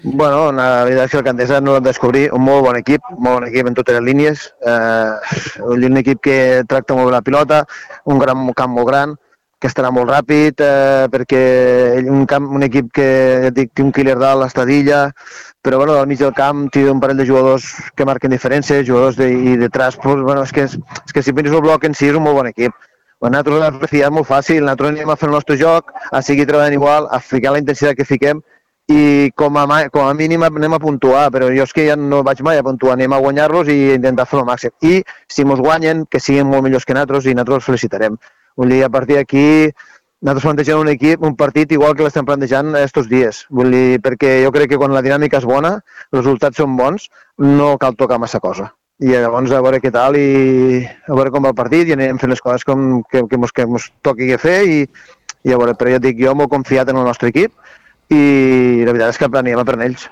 Bueno, la veritat és que el Candesa no l'hem de descobrir, un molt bon equip en totes les línies, un equip que tracta molt bé la pilota, un camp molt gran, que estarà molt ràpid, perquè un equip que ja et dic, té un killer dalt, l'estadilla, però bueno, al mig del camp té un parell de jugadors que marquen diferències, jugadors i detrás, pues, bueno, és que si mires el bloc en si és un molt bon equip. Nosaltres la és molt fàcil, nosaltres anem a fer el nostre joc, a seguir treballant igual, a ficar la intensitat que fiquem, i com a mínim anem a puntuar, però jo és que ja no vaig mai a puntuar, anem a guanyar-los i intentar fer el màxim. I si ens guanyen, que siguin molt millors que nosaltres i nosaltres els felicitarem. Vull dir, a partir d'aquí, nosaltres plantegem un partit igual que l'estem plantejant estos dies. Vull dir, perquè jo crec que quan la dinàmica és bona, els resultats són bons, no cal tocar massa cosa. I llavors a veure què tal i a veure com va el partit i anem fent les coses que ens toqui fer i a veure, però ja et dic, jo molt confiat en el nostre equip i la veritat és que anirem a per ells.